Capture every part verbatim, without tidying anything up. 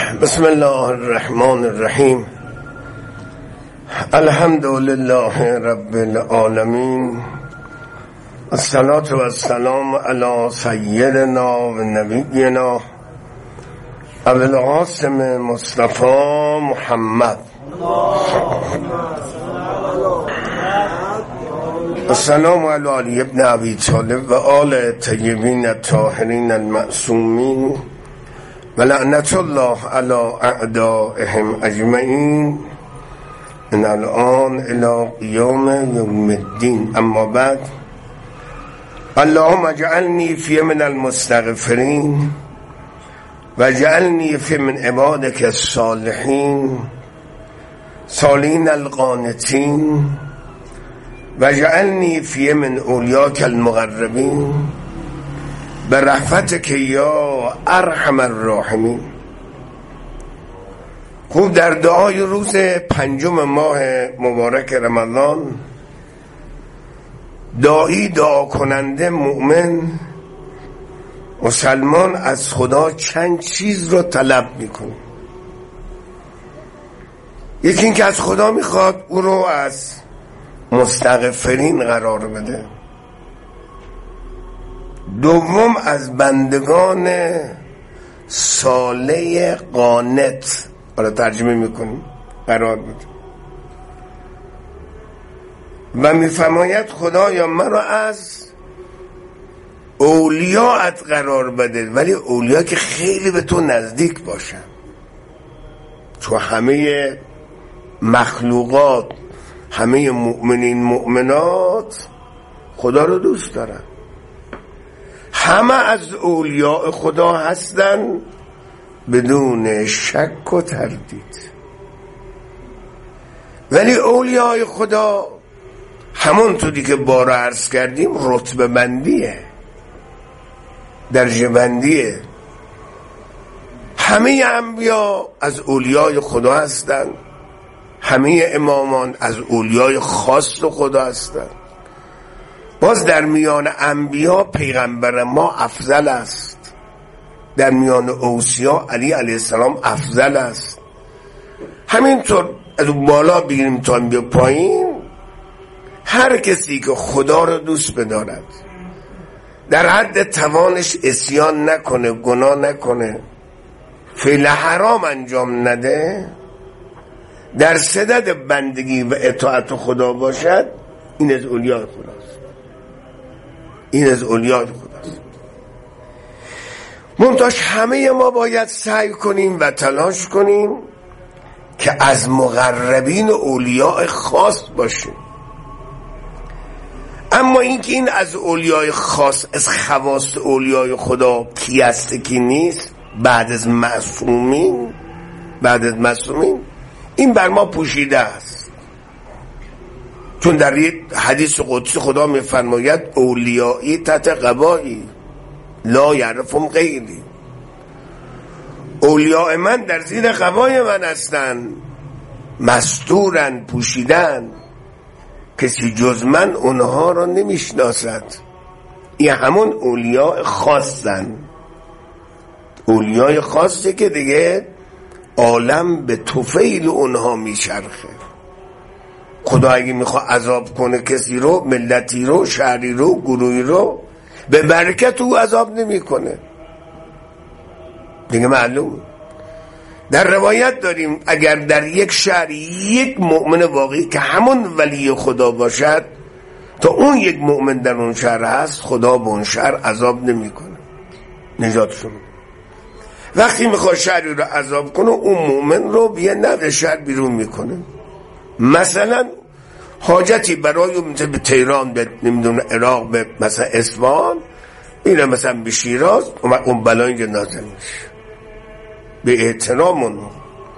بسم الله الرحمن الرحیم. الحمد لله رب العالمین، الصلاة و السلام علی سیدنا و نبینا ابو القاسم مصطفی محمد. السلام علی علی ابن ابی طالب و آل طیبین الطاهرین المعصومین و لعنت الله علی اعدائهم اجمعین من الان الی قیام یوم الدین. اما بعد، اللهم اجعلنی فی من المستغفرین و اجعلنی فی من عبادک الصالحین صالحین القانتین و اجعلنی فی من اولیاک المقربین برحمتک یا ارحم الراحمین. خوب، در دعای روز پنجم ماه مبارک رمضان، داعی دعا کننده مؤمن مسلمان از خدا چند چیز رو طلب میکنه. یکی این که از خدا میخواد او رو از مستغفرین قرار بده. دوم، از بندگان صالح قانت، حالا ترجمه میکنیم، قرار بده. و میفرماید خدایا مرا از اولیاءت قرار بده، ولی اولیاء که خیلی به تو نزدیک باشن. تو همه مخلوقات، همه مؤمنین مؤمنات خدا رو دوست دارن، همه از اولیاء خدا هستن بدون شک و تردید. ولی اولیاء خدا همونطوری که بارا عرض کردیم رتبه بندیه، درجه بندیه. همه انبیا از اولیاء خدا هستن، همه امامان از اولیاء خاص خدا هستن. باز در میان انبیا پیغمبر ما افضل است، در میان اوصیا علی علیه السلام افضل است. همینطور از بالا بگیریم تا بیا پایین، هر کسی که خدا رو دوست بدارد، در حد توانش عصیان نکنه، گناه نکنه، فعل حرام انجام نده، در صدد بندگی و اطاعت خدا باشد، این از اولیاء خداست. این از اولیاء خداست. منتاش همه ما باید سعی کنیم و تلاش کنیم که از مقربین اولیاء خاص باشیم. اما اینکه این از اولیاء خاص، از خواص اولیاء خدا کی است کی نیست، بعد از معصومین، بعد از معصومین این بر ما پوشیده است. چون در یک حدیث قدسی خدا میفرماید اولیایی تحت قبایی لا یعرفهم غیری. اولیاء من در زیر قبای من هستن، مستورن، پوشیدن، کسی جز من اونها رو نمیشناسد. این همون اولیاء خاصن، اولیاء خاصه که دیگه عالم به طفیل اونها میچرخه. خدا اگه میخواد عذاب کنه کسی رو، ملتی رو، شهری رو، گروهی رو، به برکت او عذاب نمیکنه دیگه. معلوم در روایت داریم اگر در یک شهر یک مؤمن واقعی که همون ولی خدا باشد، تا اون یک مؤمن در اون شهر هست، خدا به اون شهر عذاب نمیکنه، نجاتشون. وقتی میخواد شهری رو عذاب کنه، اون مؤمن رو بیه نه شهر بیرون میکنه. مثلا حاجتی برای مثلا به تهران، به نمیدونه عراق، به مثلا اصفهان، اینه مثلا به شیراز، اون بلایی که نازل میشه به احترام اونو.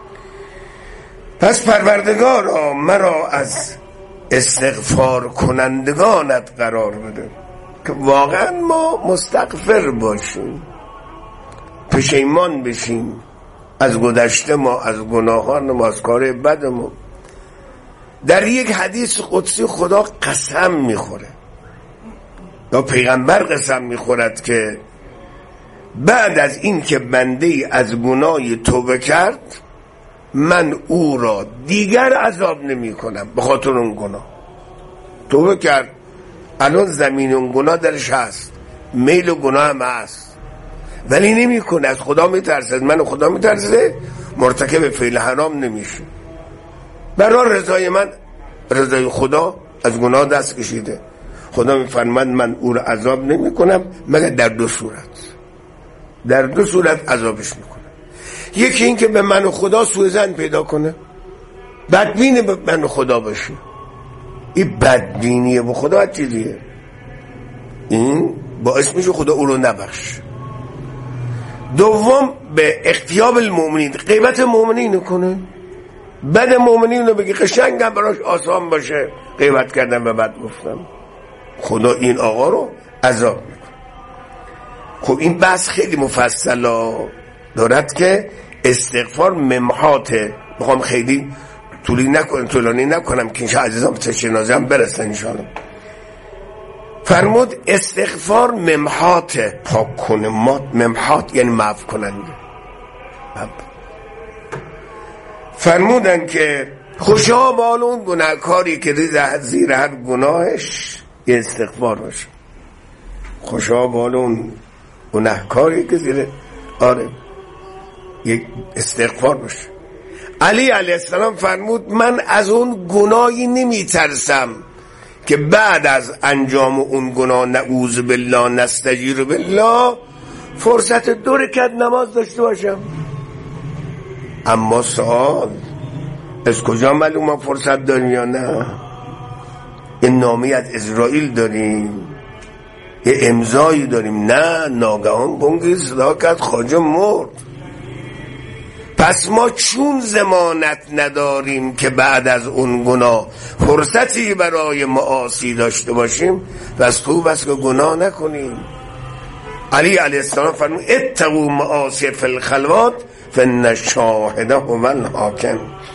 پس پروردگارا مرا از استغفار کنندگانت قرار بده که واقعا ما مستغفر باشیم، پشیمان بشیم از گذشته ما، از گناهان ما، از کار بد ما. در یک حدیث قدسی خدا قسم میخوره یا پیغمبر قسم میخورد که بعد از این که بنده ای از گناهی توبه کرد من او را دیگر عذاب نمی کنم به خاطر اون گناه. توبه کرد، الان زمین اون گناه درش هست، میل و گناه هم هست، ولی نمی کنه، از خدا می ترسه، از من خدا می ترسه، مرتکب فعل حرام نمیشه. برای رضای من، رضای خدا، از گناه دست کشیده. خدا می فرماید من او را عذاب نمی کنم مگر در دو صورت. در دو صورت عذابش می کنم. یکی این که به من و خدا سوء ظن پیدا کنه، بدبین به من و خدا باشه. این بدبینیه به خدا چیزیه، این باعث میشه خدا او رو نبخش. دوم به اغتیاب المؤمنین، غیبت مؤمنین کنه، بد مؤمنین رو بگی، قشنگ هم براش آسان باشه غیبت کردن و بد گفتن. خدا این آقا رو عذاب میکنه. خب این بحث خیلی مفصل دارد که استغفار ممحاته. بخوام خیلی طولی نکنم طولانی نکنم که اینشا عزیزان به جنازه هم برسن انشاءالله. فرمود استغفار ممحاته، پاک کنه. ممحات یعنی معف کننده. فرمودن که خوشا بال اون گناهکاری که زیر هر گناهش یه استغفار باشه. خوشا بال اون گناهکاری که زیر آره یک استغفار باشه. علی علیه السلام فرمود من از اون گناهی نمی ترسم که بعد از انجام اون گناه نعوذ بالله نستجیر بالله فرصت دو رکعت نماز داشته باشم. اما سوال از کجا معلوم ما فرصت داریم یا نه؟ این نامه از اسرائیل داریم، یه امضایی داریم؟ نه، ناگهان بونگی صدا کرد خواجه مرد. پس ما چون ضمانت نداریم که بعد از اون گناه فرصتی برای معاصی داشته باشیم؟ پس خوب است که گناه نکنیم. علی علیه السلام فرمود اتقوا معاصی فی الخلوات فان الشاهد هو الحاکم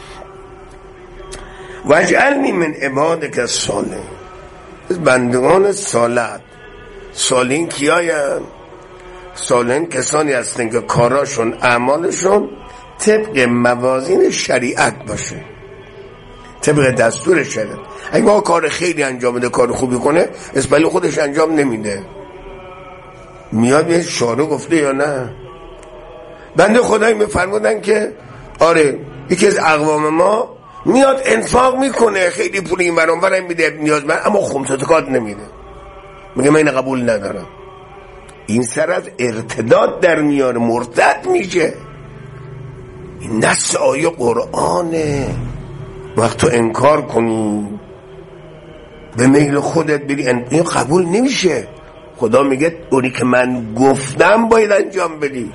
واجعلنی من عبادک الصالحین. بندگان صالح، صالحین کیاین؟ صالحین کسانی هستند که کاراشون، اعمالشون طبق موازین شریعت باشه، طبق دستور شریعت. اگه ما کار خیلی انجام بده، کار خوبی کنه، اسپلی خودش انجام نمیده، میاد یه شارع گفته یا نه. بنده خدایی میفرمودن که آره یکی از اقوام ما میاد انفاق میکنه، خیلی پول این برام برام میده نیازمند، اما خمسطکات نمیده، میگه من این قبول ندارم. این سر از ارتداد در میاره، مرتد میشه. این نص آیه قرآنه. وقت تو انکار کنی به میل خودت بری، این قبول نمیشه. خدا میگه اونی که من گفتم باید انجام بدی.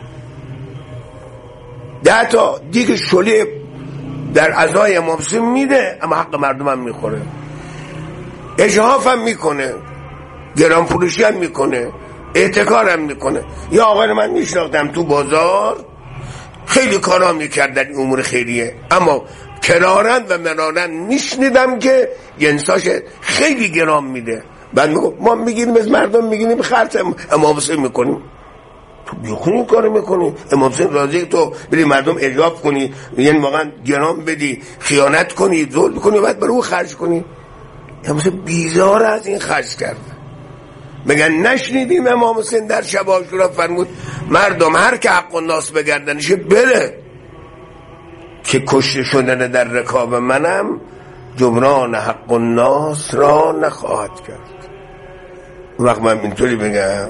ده تا دیگه شلی در عزای امام حسین میده اما حق مردم هم میخوره، اجحاف هم میکنه، گران فروشی هم میکنه، احتکار هم میکنه. یا آقای من میشناختم تو بازار خیلی کارا میکرد در امور خیریه، اما کرارن و مرارن میشنیدم که جنساش خیلی گران میده. بعد میگم ما میگیریم از مردم میگیریم خرج امام حسین میکنیم. تو بیخونی کارو میکنی، امام حسین راضی تو بری مردم اجاب کنی، یعنی واقعا گران بدی، خیانت کنی، ظلم کنی، بعد برای او خرج کنی. امام حسین بیزار از این خرج کرد. میگن نشنیدیم امام حسین در شب عاشورا فرمود مردم هر که حق الناس بگردنشه بره، که کشته شدن در رکاب منم جبران حق الناس را نخواهد کرد. وقت من اینطوری بگم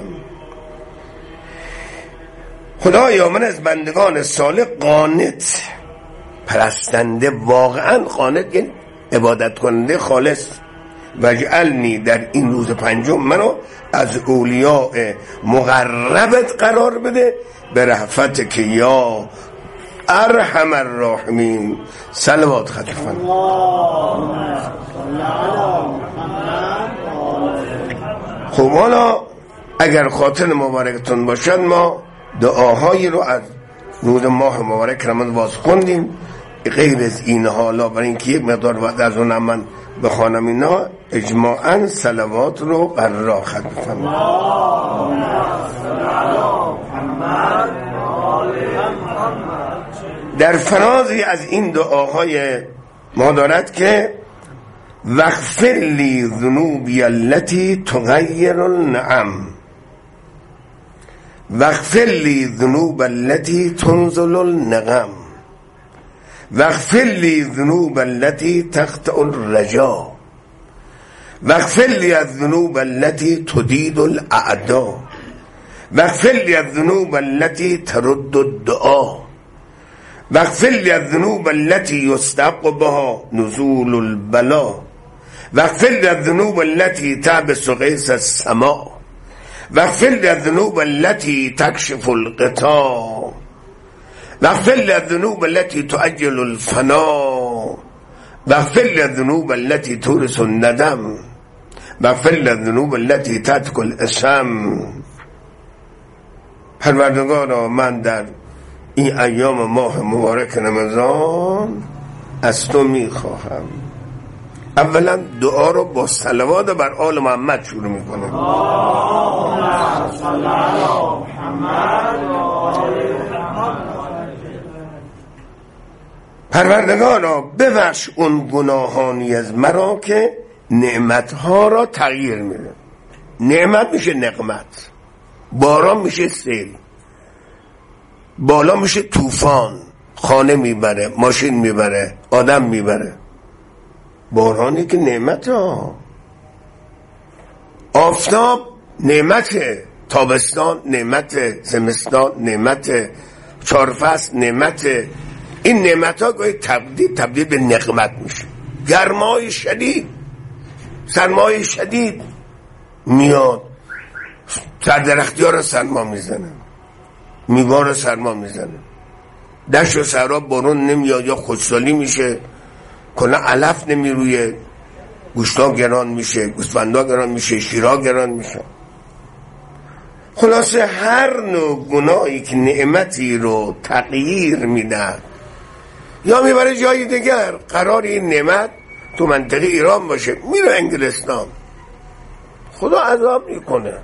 خدایا من از بندگان صالح قانت، پرستنده، واقعا قانت یعنی عبادت کننده خالص، واجعلنی در این روز پنجم منو از اولیاء مقربت قرار بده به رحمت که یا ارحم الراحمین. صلوات خطیفان. خب حالا اگر خاطر مبارکتون باشد ما دعاهایی رو از روز ماه مبارک رمضان باز خوندیم. غیر از این حالا برای اینکه یک مقدار وقت از اونم من بخوانم اینا، اجماعاً صلوات رو بر راه خط بفرمایید. در فرازی از این دعاهای ما دارد که واغفر لی ذنوبی التی تغیر النعم واغفر لی ذنوب التی تنزل النقم واغفر لی ذنوب التی تقطع الرجا واغفر لی الذنوب التی تدید الاعدا واغفر لی الذنوب التی ترد الدعا واغفر لی الذنوب التی یستحق بها نزول البلا واغفر لی الذنوب التی تعبس غیث السماء واغفر لی الذنوب التی تکشف الغطا واغفر لی الذنوب التی تؤجل الفنا واغفر لی الذنوب التی تورث الندم واغفر لی الذنوب التی تترک الاسم. پروردگارا من در این ایام ماه مبارک رمضان از تو میخواهم اولا دعا رو با صلوات بر آل محمد شروع میکنه. پروردگارا ببخش اون گناهانی از مرا که نعمتها را تغییر میده. نعمت میشه نقمت، باران میشه سیل، بالا میشه طوفان، خانه میبره، ماشین میبره، آدم میبره. بارانی که نعمت ها، آفتاب نعمته، تابستان نعمته، زمستان نعمته، چهارفصل نعمته. این نعمت ها گاهی تبدیل تبدیل به نقمت میشه. گرمای شدید، سرمای شدید میاد، سردرختی ها رو سرما میزنه، میوه رو سرما میزنه، دشت و صحرا بارون نمیاد یا خشکسالی میشه، کلا علف نمیرویه، گوشتا گران میشه، گوسفندا گران میشه، شیرها گران میشه. خلاصه هر نوع گناهی که نعمتی رو تغییر میده یا میبره جای دیگر، قرار این نعمت تو منطقه ایران باشه، میره انگلستان، خدا عذاب میکنه.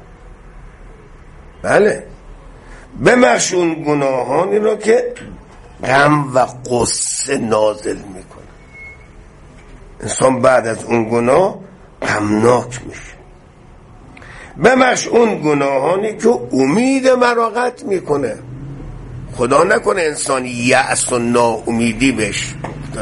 بله، ببخش اون گناهانی رو که غم و غصه نازل میکنه. انسان بعد از اون گناه غمناک میشه. ببخش اون گناهانی که امید مرا قطع میکنه. خدا نکنه انسان یأس و ناامیدی بشه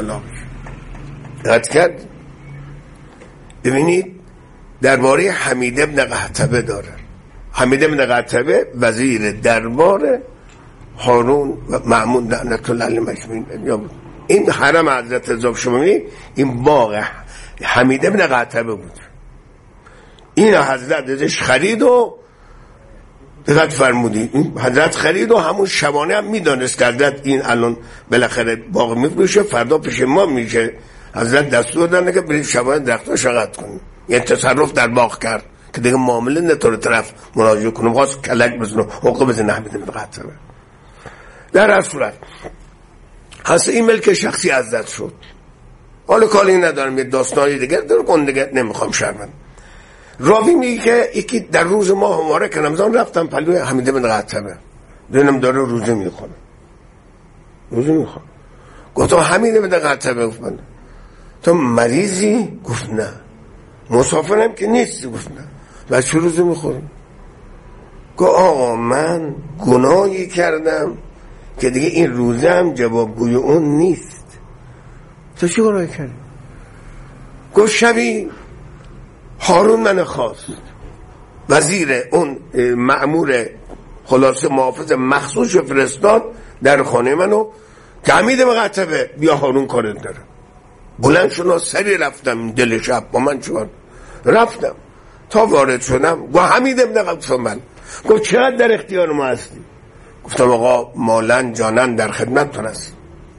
قطع کرد. ببینید درباره حمید ابن قحطبه داره. حمید ابن قحطبه وزیر دربار هارون و مأمون لعنت الله علیهم اجمعین. این حرم حضرت رضا شمامی، این باغ حمید ابن قحطبه بود. این حضرت ازش خرید و دقت فرمودی، این حضرت خرید و همون شبانه هم میدانست که حضرت این الان بالاخره باغ میفروشه، فردا پیش ما میشه. حضرت دستور دادن که برید شبانه درخت‌ها شقت کنید. یعنی تصرف در باغ کرد که دیگه معامله نطور طرف مراجعه کنه، خواست کلک بزنه، حقوق بزنه حمید ابن قحطبه. در هر صورت هست این ملک شخصی حضرت شد. حالا کاری ندارم، یه داستانی دیگه در کن دیگه نمیخوام شرمن. راوی میگه که یکی در روز ماه مبارک رمضان رفتم پلوی حمید ابن قحطبه، دیدم داره روزه میخونه روزه میخونه گفتم حمید ابن قحطبه، گفت من تو مریضی؟ گفت نه. مسافرم که نیستی؟ گفت نه. و چه روزه میخوری؟ گفت آقا من گناهی کردم که دیگه این روزه هم جوابگوی اون نیست. تو چی گناهی کردی؟ گفت شبی هارون من خواست، وزیر اون مأمور خلاصه محافظ مخصوص فرستاد در خانه منو که حمید ابن قحطبه بیا هارون کارت داره. بلند شدم سری رفتم دل شب با من چون رفتم تا وارد شدم گفت حمید ابن قحطبه من. گفت چقدر در اختیار ما هستی؟ گفتم آقا مالن جانن در خدمت تو هست.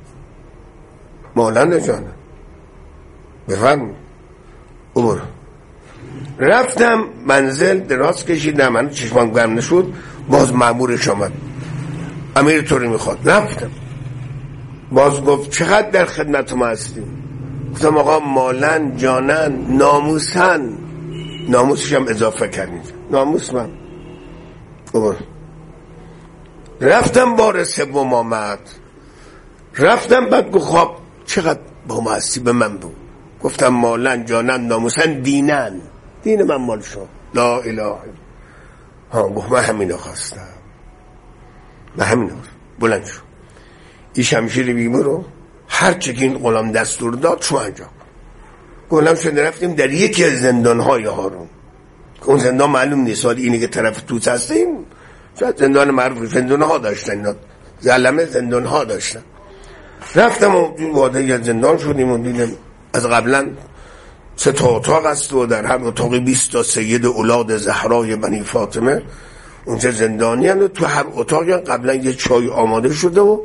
مالن جانن بفرم او برو. رفتم منزل دراز کشیدم، من چشمام گرم نشد، باز مأمورش آمد امیر تو رو میخواد. رفتم باز گفت چقدر در خدمت ما هستیم؟ گفتم آقا مالن جانن ناموسن. ناموسش هم اضافه کردیم، ناموس من. اوبر. رفتم بار سوم آمد، رفتم بعد گفت خب چقدر با معصی به من بود. گفتم مالن جانن ناموسن دینن، دین من مال شو، لا اله. ها گفت من همینو خواستم، من همینو بلند شو. این شمشیر بیمه رو هر چه که این غلام دستور داد شو انجام. گفتم شده رفتیم در یکی از زندانهای هارون، اون زندان معلوم نیست، حالا اینی که طرف توس هستیم شاید زندان معروف، زندان ها داشتن، زلمه زندان ها داشتن. رفتم و وارد زندان شدیم و دیدم از قبلا سه تا اتاق است و در هر اتاقی بیست تا سید اولاد زهرای بنی فاطمه اونجا زندانی هست و تو هر اتاقی قبلا یه چای آماده شده و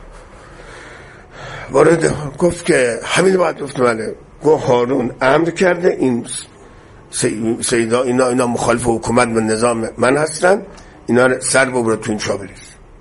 وارد گفت که همین باید گفت بله. گفت هارون امر کرده این سیدا اینا اینا مخالف حکومت و نظام من هستن، اینا سر ببره تو این چا بریز.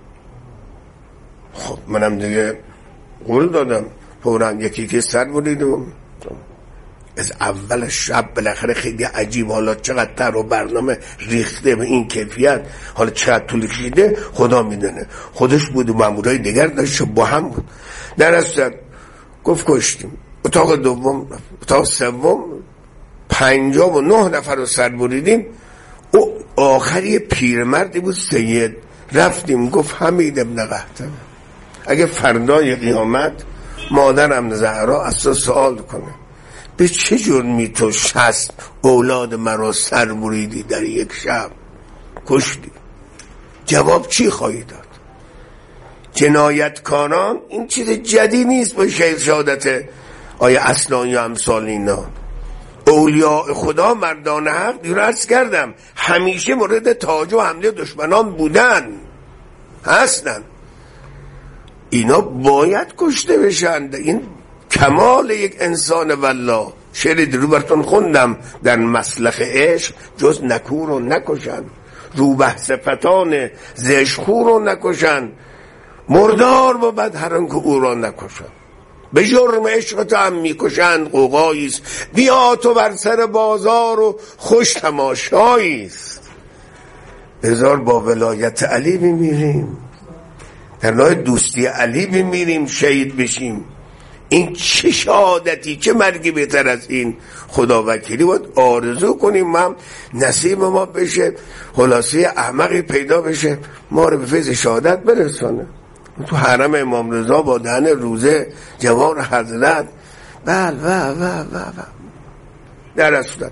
خب منم دیگه قول دادم، فوراً یکی که سر بریدم. از اول شب بالاخره خیلی عجیب، حالا چقدر تر و برنامه ریخته به این کیفیت، حالا چقدر طول کشیده خدا میدونه. خودش بود و مامورای دیگر داشت با هم بود. در اصل گفت کشتیم. اتاق دوم، اتاق سوم پنجاه و نه نفر رو سر بریدیم. او آخری پیرمردی بود سید. رفتیم گفت حمید ابن قحطه اگه فردای قیامت مادرم زهرا از تو سوال کنه به چه جرمی تو شصت اولاد مرا سر بریدی در یک شب کشتی، جواب چی خواهی داد؟ جنایتکاران این چیز جدی نیست با شهید شهادت آیا اصلانی و امثال اینا. اولیاء خدا مردان حق دیو عرض کردم همیشه مورد تاج و حمله دشمنان بودن هستن، اینا باید کشته بشن. این کمال یک انسان والله. شعر رو براتون خوندم در مسلخ عشق جز نکور رو نکشن، روبه صفتان زشخور رو نکشن، مردار با بد هران که او را نکشن. به جرم عشق تو هم میکشند قوقاییست، بیا تو بر سر بازار و خوش تماشاییست. بذار با ولایت علی بمیریم، در راه دوستی علی بمیریم، شهید بشیم. این چه شهادتی، چه مرگی بهتر از این؟ خدا وکیلی باید آرزو کنیم ما نصیب ما بشه، خلاصه احمقی پیدا بشه ما رو به فیض شهادت برسانه. تو حرم امام رضا با دهن روزه جوار حضرت بل و و و و در اصلا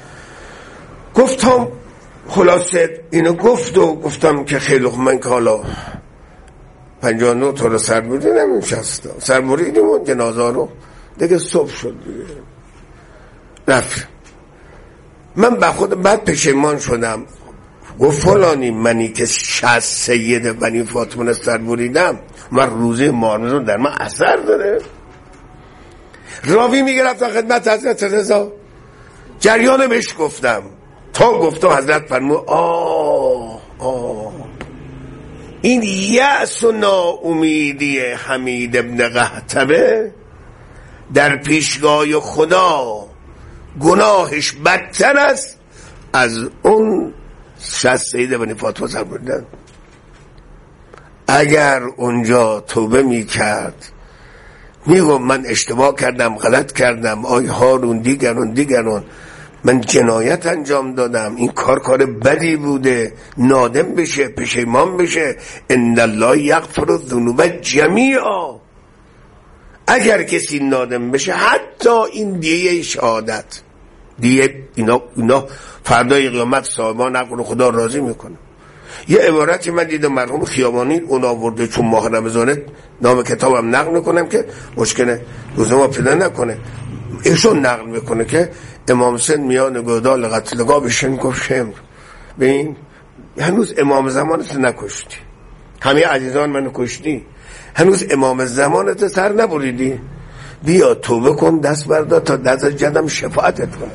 گفتم خلاصه اینو گفت و گفتم که خیلی من که حالا پنجاه و نه تا رو سر بریدیم نمیشستم، سر بریدیم و جنازه رو دیگه صبح شد دیگه رفت. من به خود بعد پشیمان شدم. گفت فلانی منی که شصت سید بنی فاطمه سر بریدم، من روزه مارمز رو در من اثر داره. راوی میگه رفتم خدمت حضرت رضا، جریان بهش گفتم تا گفتم حضرت فرمود آه آه این یأس و ناامیدی حمید ابن قحطبه در پیشگاه خدا گناهش بدتر است از اون شصت سید بنی فاطمه سر بریدن. اگر اونجا توبه میکرد میگم من اشتباه کردم، غلط کردم، آی هارون دیگرون دیگرون من جنایت انجام دادم، این کار کار بدی بوده، نادم بشه، پشیمان بشه. ان الله یغفر الذنوب جمیعا. اگر کسی نادم بشه حتی این دیه شهادت دیه اینا, اینا فردای قیامت صاحبان عقل خدا راضی میکنه. یه عبارتی من دیدم مرحوم خیابانی اون آورده چون ماه رمضانه، نام کتابم نقل میکنم که مشکل روزه ما پیدا نکنه، ایشون نقل میکنه که امام حسین میان گودال قتلگاه بشن گفت شمر ببین هنوز امام زمانت نکشتی، همه عزیزان منو کشتی، هنوز امام زمانت سر نبریدی، بیا توبه کن دست بردار تا دست جدم شفاعتت کنه.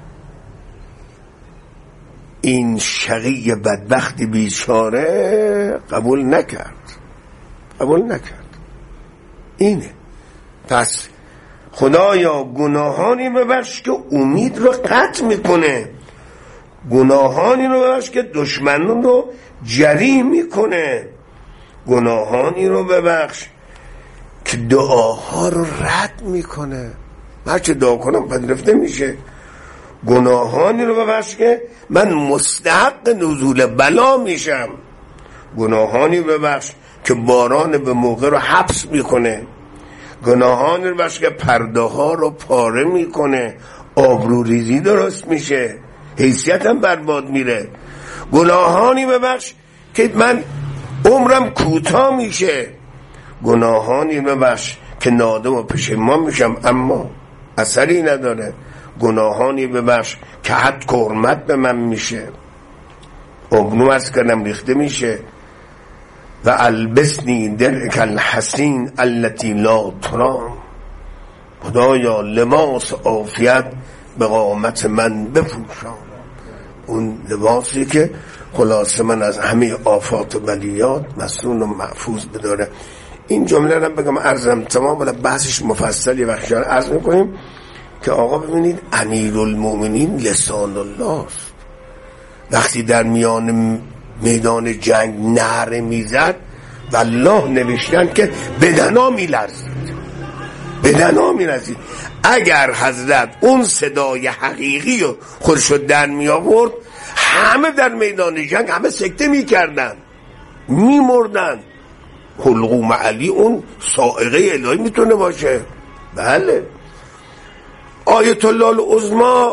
این شقی بدبختی بیچاره قبول نکرد، قبول نکرد. اینه. پس خدایا گناهانی ببخش که امید رو قطع میکنه، گناهانی رو ببخش که دشمنون رو جری میکنه. گناهانی رو ببخش که دعاها رو رد میکنه. هرچه دعا کنم پذیرفته میشه. گناهانی رو ببخش که من مستحق نزول بلا میشم. گناهانی ببخش که باران به موقع رو حبس میکنه. گناهانی رو ببخش که پرده ها رو پاره میکنه، آبروریزی درست میشه، حیثیتم برباد میره. گناهانی ببخش که من عمرم کوتاه میشه. گناهانی ببخش که نادم و پشیمان میشم اما اثری نداره. گناهانی ببخش که حد که حرمت به من میشه، اغنو از کردم ریخته میشه. و البسنی درک الحسین التي لا ترام، خدایا لباس عافیت به قامت من بپوشان. اون لباسی که خلاصه من از همه آفات و بلیات مسئول و محفوظ بداره. این جمله رو بگم عرضم تمام، ولی بحثش مفصلی وقتی عرض میکنیم که آقا ببینید امیرالمومنین لسان الله است. وقتی در میان میدان جنگ نعره میزد والله نوشتن که بدنا میلرزید، بدنا میلرزید. اگر حضرت اون صدای حقیقی رو خودشو در می آورد همه در میدان جنگ همه سکته میکردن، میمردن. حلقوم علی اون سائقه الهی میتونه باشه. بله. آیت الله العظمی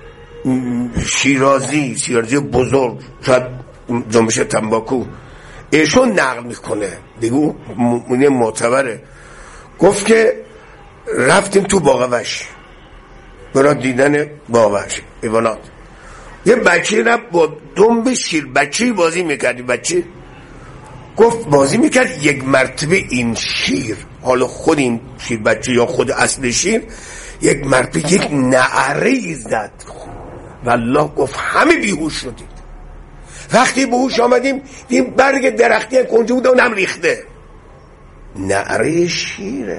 شیرازی شیرازی بزرگ شاید جنبش تنباکو ایشون نقل میکنه دیگه، اون معتبره. گفت که رفتیم تو باغوش برای دیدن باغوش ایوانات. یه بچه رفت با دنب شیر، بچه بازی میکردی. بچه گفت بازی میکرد یک مرتبه این شیر، حالا خود این شیر بچه یا خود اصل شیر، یک مرتبه یک نعره زد. والله گفت همه بیهوش شدیم. وقتی به هوش آمدیم دیدیم برگ درختی کنجه بود و نم ریخته. نعره شیره.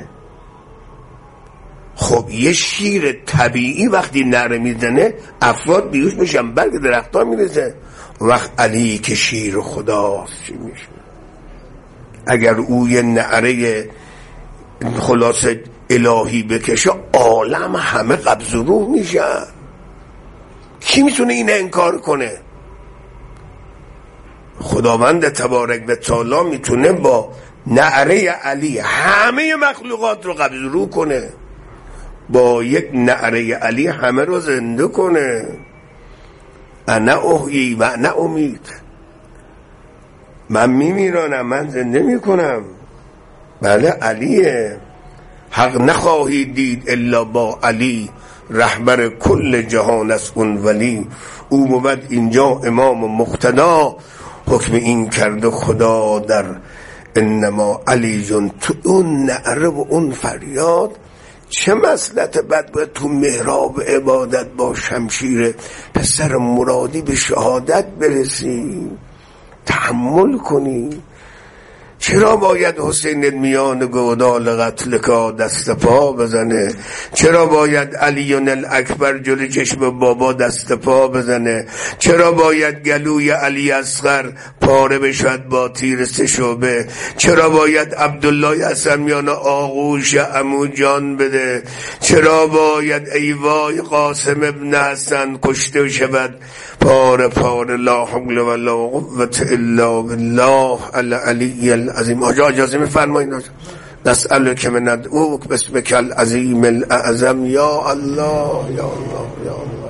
خب یه شیر طبیعی وقتی نعره میزنه افراد بیهوش میشن، برگ درخت ها میرزه. وقت علی که شیر خداست چی میشه؟ اگر او یه نعره خلاصه الهی بکشه عالم همه قبض روح میشن. کی میتونه این انکار کنه؟ خداوند تبارک و تعالی میتونه با نعره علی همه مخلوقات رو قبض روح کنه، با یک نعره علی همه رو زنده کنه. انا احیی و انا امید، من میمیرانم من زنده میکنم. بله علیه. حق نخواهی دید الا با علی، رهبر کل جهان است اون ولی. او بود اینجا امام و مقتدا، حکم این کرده خدا در انما علی جون. تو اون نعره و اون فریاد چه مصلحت بد باید تو محراب عبادت با شمشیر پسر مرادی به شهادت برسی، تحمل کنی. چرا باید حسین میان گودال قتل کا دست پا بزنه؟ چرا باید علیون الاکبر جلوی چشم بابا دست پا بزنه؟ چرا باید گلوی علی اصغر پاره بشد با تیر سه شعبه؟ چرا باید عبدالله حسن میان آغوش عمو جان بده؟ چرا باید ای وای قاسم ابن حسن کشته شود پاره پاره؟ لا حول ولا قوة الا بالله العلی العظیم. آجا اجازه میفرمایید نسألک من ندعوک باسمک العظیم الاعظم. یا الله یا الله یا الله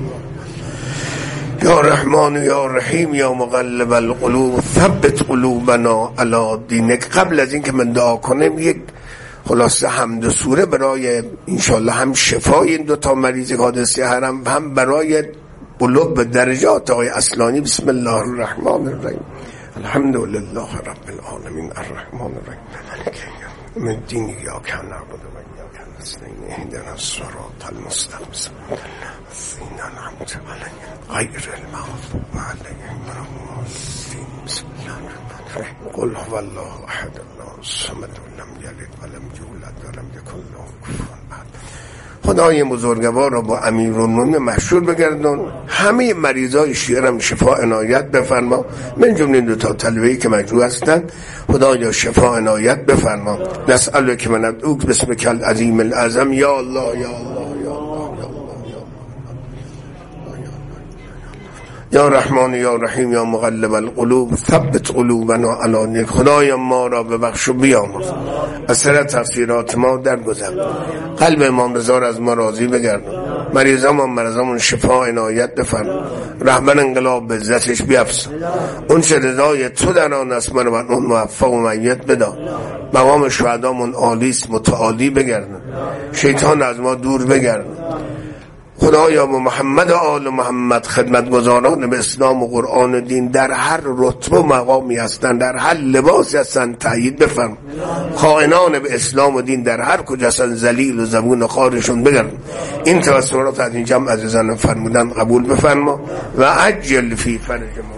یا رحمان یا رحیم یا مقلب القلوب ثبت قلوبنا علی دینک. قبل از این که من دعا کنم یک خلاصه حمد و سوره برای انشالله هم شفای این دوتا مریض حادثه حرم، هم برای بلوغ به درجات آقای اصلانی. بسم الله الرحمن الرحیم. الحمد لله رب العالمین الرحمن الرحیم مالک یوم الدین. ایاک نعبد و ایاک نستعین اهدنا الصراط المستقیم صراط الذین انعمت علیهم غیر المغضوب علیهم ولا الضالین. بسم الله الرحمن الرحیم. قل هو الله احد الله الصمد لم یلد ولم یولد ولم یکن له کفوا احد. خدای بزرگوار را با امیرالمومنین مشهور بگردون، همه مریضای شیعه را شفا عنایت بفرما، من جمله دو تا طلبه‌ای که مجروح هستند خدایا شفا عنایت بفرما. نسألک و ندعوک باسمک العظیم الاعظم یا الله یا الله یا الله یا رحمان یا رحیم یا مقلب القلوب ثبت قلوبنا علی دینک. خدایا ما را ببخش و بیامرز، از سر تقصیرات ما درگذر، قلب امام رضا را از ما راضی بگردون، مریضامون مرضامون شفا عنایت بفرما، رهبر انقلاب به عزتش بیفزا، اون چه رضای تو در آن است من و اون موفق و میت بدا، مقام شهدامون عالیست متعالی بگردون، شیطان از ما دور بگردون. خدایا با محمد و آل محمد خدمتگزاران به اسلام و قرآن و دین در هر رتبه و مقامی هستند، در هر لباسی هستند تأیید بفرما، خائنان به اسلام و دین در هر کجا هستند ذلیل و زبون و خارشون بگردون. این توسلات از این جمع عزیزان فرمودن قبول بفرما و عجل فی فرج ما.